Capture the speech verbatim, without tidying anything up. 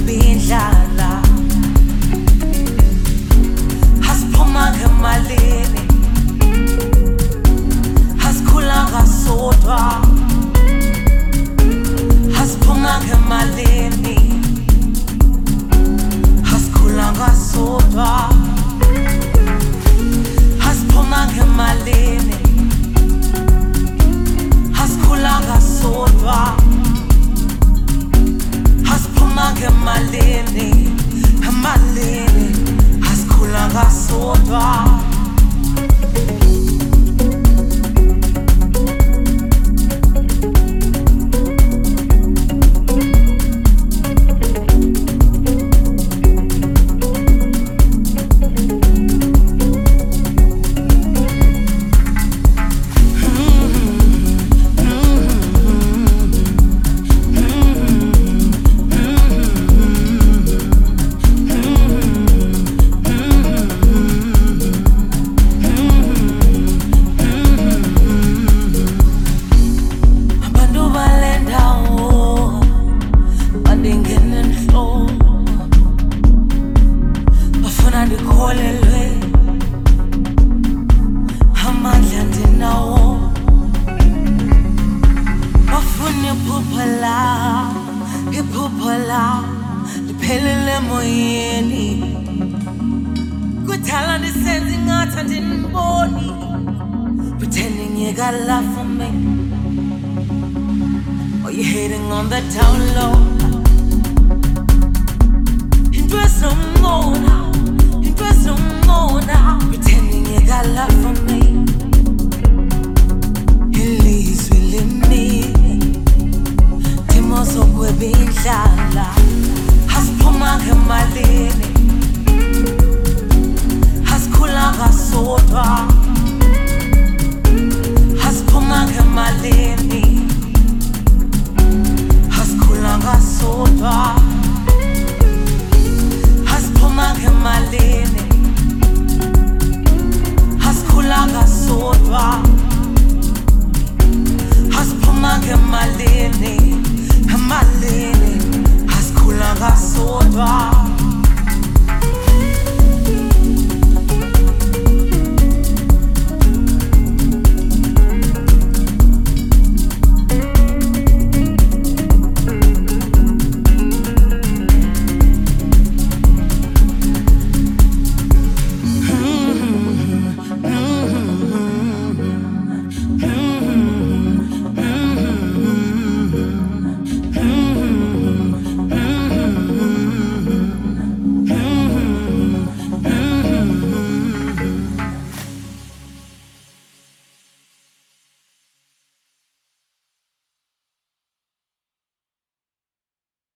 kwebindlala hasiphuma ngemalini hasikhula ngasodwa hasiphuma ngemalini hasikhula ngasodwa hasiphuma ngemalini hasikhula ngasodwa hasiphuma ngemalini emalini hasikhula ngasodwa ndikholelwe amandla ndinawo bafuna iphupha lam iphupha lam liphelele emoyeni kudala ndisenza ingathi andiniboni pretending you got love for me or you hating on the down low into esomona pretending you got love for me. Ilizwi limi timoso kwebindlala hasiphuma ngemalini hasikhula ngasodwa hasiphuma ngemalini hasikhula ngasodwa hasiphuma ngemalini hasikhula ngasodwa hasiphuma ngemalini emalini hasikhula ngasodwa